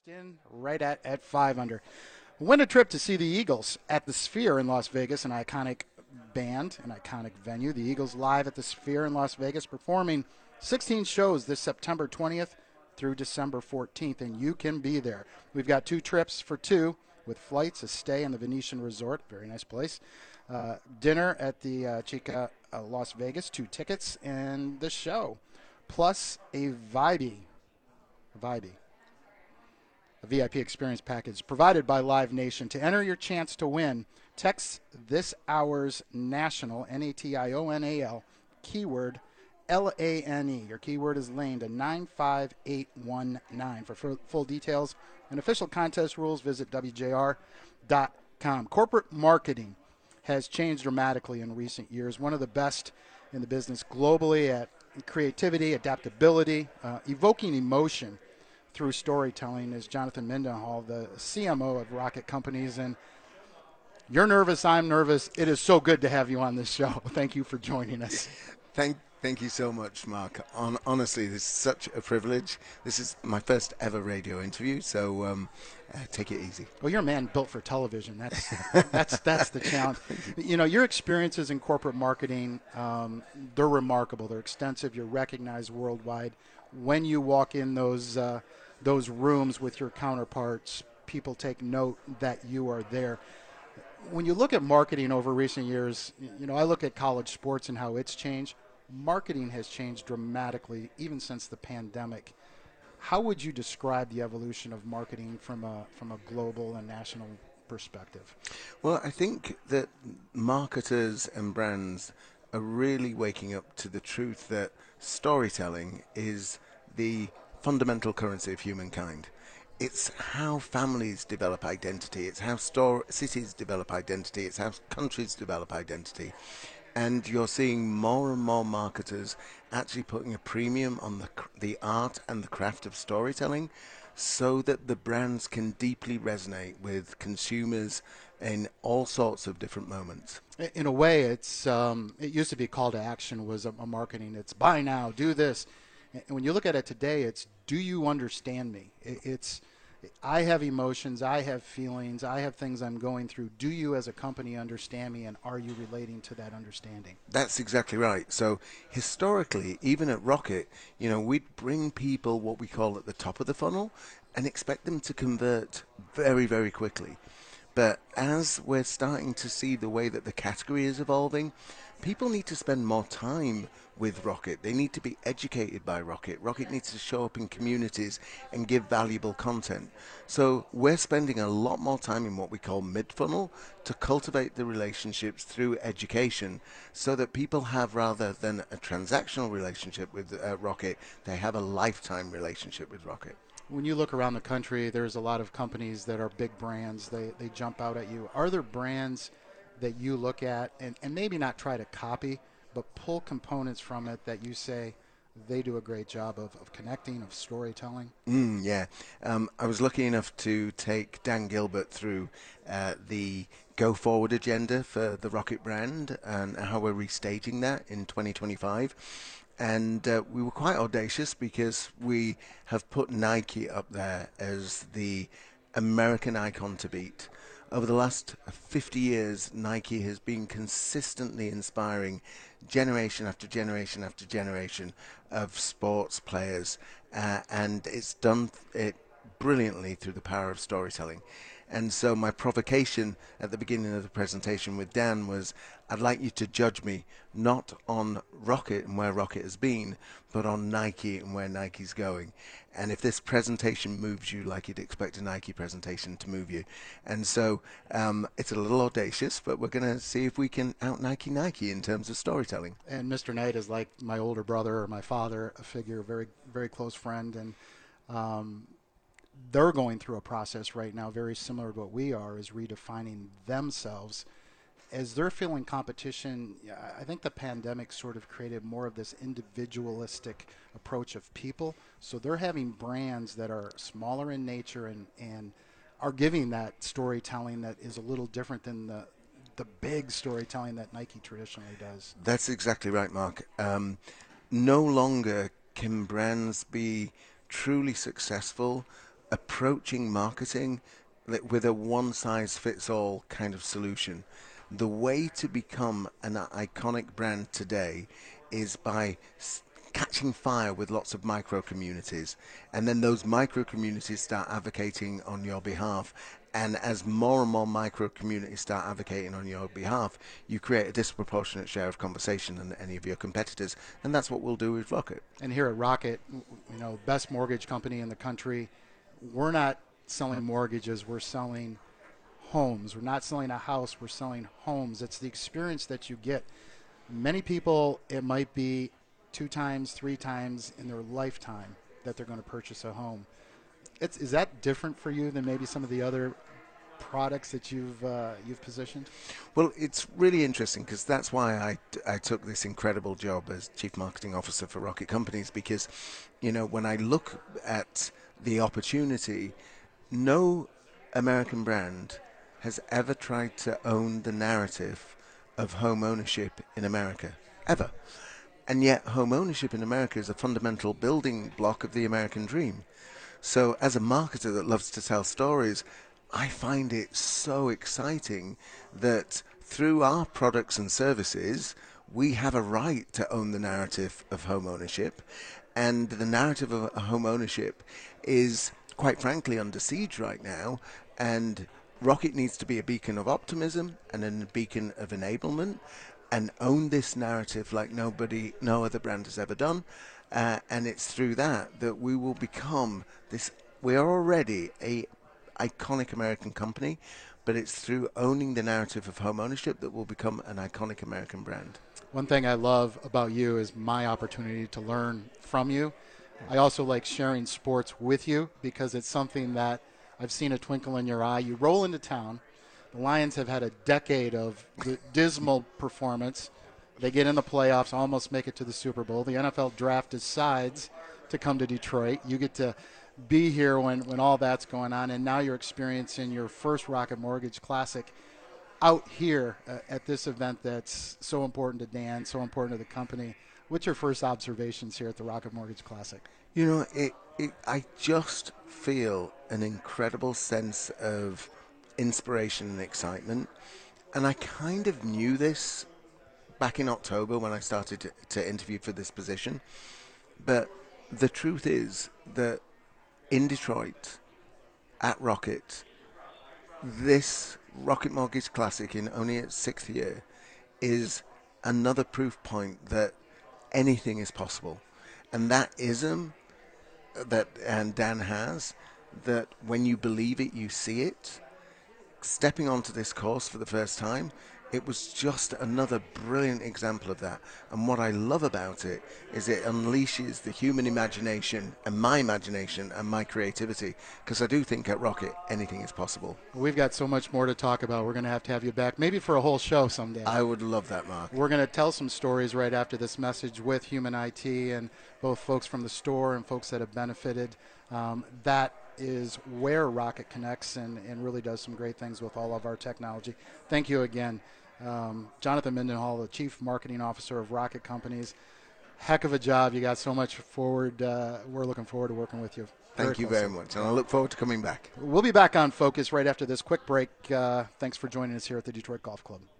in right at 5 under. Win a trip to see the Eagles at the Sphere in Las Vegas, an iconic band, an iconic venue. The Eagles live at the Sphere in Las Vegas, performing 16 shows this September 20th through December 14th, and you can be there. We've got 2 trips for 2 with flights, a stay in the Venetian Resort, very nice place, dinner at the Chica Las Vegas, 2 tickets, and the show, plus a a VIP experience package provided by Live Nation. To enter your chance to win, text this hour's national, National, keyword LANE. Your keyword is Lane to 95819. For full details and official contest rules, visit WJR.com. Corporate marketing has changed dramatically in recent years. One of the best in the business globally at creativity, adaptability, evoking emotion through storytelling is Jonathan Mendenhall, the CMO of Rocket Companies. And you're nervous, I'm nervous. It is so good to have you on this show. Thank you for joining us. Thank you so much, Mark. Honestly, this is such a privilege. This is my first ever radio interview, so take it easy. Well, you're a man built for television. That's the challenge. You know, your experiences in corporate marketing, they're remarkable. They're extensive. You're recognized worldwide. When you walk in those rooms with your counterparts, people take note that you are there. When you look at marketing over recent years, you know, I look at college sports and how it's changed. Marketing has changed dramatically, even since the pandemic. How would you describe the evolution of marketing from a global and national perspective? Well, I think that marketers and brands are really waking up to the truth that storytelling is the fundamental currency of humankind. It's how families develop identity. It's how cities develop identity. It's how countries develop identity. And you're seeing more and more marketers actually putting a premium on the art and the craft of storytelling so that the brands can deeply resonate with consumers in all sorts of different moments. In a way, it used to be call to action was a marketing. It's buy now, do this. And when you look at it today, it's do you understand me? I have emotions, I have feelings, I have things I'm going through. Do you as a company understand me, and are you relating to that understanding? That's exactly right. So historically, even at Rocket, you know, we'd bring people what we call at the top of the funnel and expect them to convert very, very quickly. But as we're starting to see the way that the category is evolving, people need to spend more time with Rocket. They need to be educated by Rocket. Rocket needs to show up in communities and give valuable content. So we're spending a lot more time in what we call mid-funnel to cultivate the relationships through education so that people have, rather than a transactional relationship with Rocket, they have a lifetime relationship with Rocket. When you look around the country, there's a lot of companies that are big brands. They jump out at you. Are there brands that you look at and maybe not try to copy, but pull components from it that you say they do a great job of connecting, of storytelling? Yeah. I was lucky enough to take Dan Gilbert through the go forward agenda for the Rocket brand and how we're restaging that in 2025. And we were quite audacious because we have put Nike up there as the American icon to beat. Over the last 50 years, Nike has been consistently inspiring generation after generation after generation of sports players, and it's done it brilliantly through the power of storytelling. And so my provocation at the beginning of the presentation with Dan was, I'd like you to judge me not on Rocket and where Rocket has been, but on Nike and where Nike's going. And if this presentation moves you like you'd expect a Nike presentation to move you. And so it's a little audacious, but we're going to see if we can out Nike in terms of storytelling. And Mr. Knight is like my older brother or my father, a figure, a very, very close friend. And they're going through a process right now very similar to what we are, is redefining themselves. As they're feeling competition, I think the pandemic sort of created more of this individualistic approach of people. So they're having brands that are smaller in nature and are giving that storytelling that is a little different than the big storytelling that Nike traditionally does. That's exactly right, Mark. No longer can brands be truly successful approaching marketing with a one-size-fits-all kind of solution. The way to become an iconic brand today is by catching fire with lots of micro communities, and then those micro communities start advocating on your behalf. And as more and more micro communities start advocating on your behalf, you create a disproportionate share of conversation than any of your competitors, and that's what we'll do with Rocket. And here at Rocket, best mortgage company in the country, we're not selling mortgages, we're selling homes. We're not selling a house, we're selling homes. It's the experience that you get. Many people, it might be 2 times, 3 times in their lifetime that they're going to purchase a home. Is that different for you than maybe some of the other products that you've positioned? Well, it's really interesting because that's why I took this incredible job as Chief Marketing Officer for Rocket Companies, because, when I look at the opportunity, no American brand has ever tried to own the narrative of home ownership in America, ever. And yet home ownership in America is a fundamental building block of the American dream. So as a marketer that loves to tell stories, I find it so exciting that through our products and services, we have a right to own the narrative of home ownership. And the narrative of home ownership is, quite frankly, under siege right now. And Rocket needs to be a beacon of optimism and a beacon of enablement, and own this narrative like no other brand has ever done. And it's through that we will become this. We are already a iconic American company, but it's through owning the narrative of home ownership that we'll become an iconic American brand. One thing I love about you is my opportunity to learn from you. I also like sharing sports with you because it's something that I've seen a twinkle in your eye. You roll into town. The Lions have had a decade of dismal performance. They get in the playoffs, almost make it to the Super Bowl. The NFL draft decides to come to Detroit. You get to be here when all that's going on, and now you're experiencing your first Rocket Mortgage Classic out here at this event that's so important to Dan, so important to the company. What's your first observations here at the Rocket Mortgage Classic? I just feel an incredible sense of inspiration and excitement, and I kind of knew this back in October when I started to interview for this position, but the truth is that in Detroit at Rocket, this Rocket Mortgage Classic in only its 6th year is another proof point that anything is possible. And that ism that Dan has, that when you believe it, you see it. Stepping onto this course for the first time, it was just another brilliant example of that. And what I love about it is it unleashes the human imagination and my imagination and my creativity, because I do think at Rocket anything is possible. We've got so much more to talk about. We're going to have you back, maybe for a whole show someday. I would love that, Mark. We're going to tell some stories right after this message with Human IT and both folks from the store and folks that have benefited. That is where Rocket connects and really does some great things with all of our technology. Thank you again. Jonathan Mendenhall, the Chief Marketing Officer of Rocket Companies. Heck of a job. You got so much forward. We're looking forward to working with you. Thank you very much, and I look forward to coming back. We'll be back on Focus right after this quick break. Thanks for joining us here at the Detroit Golf Club.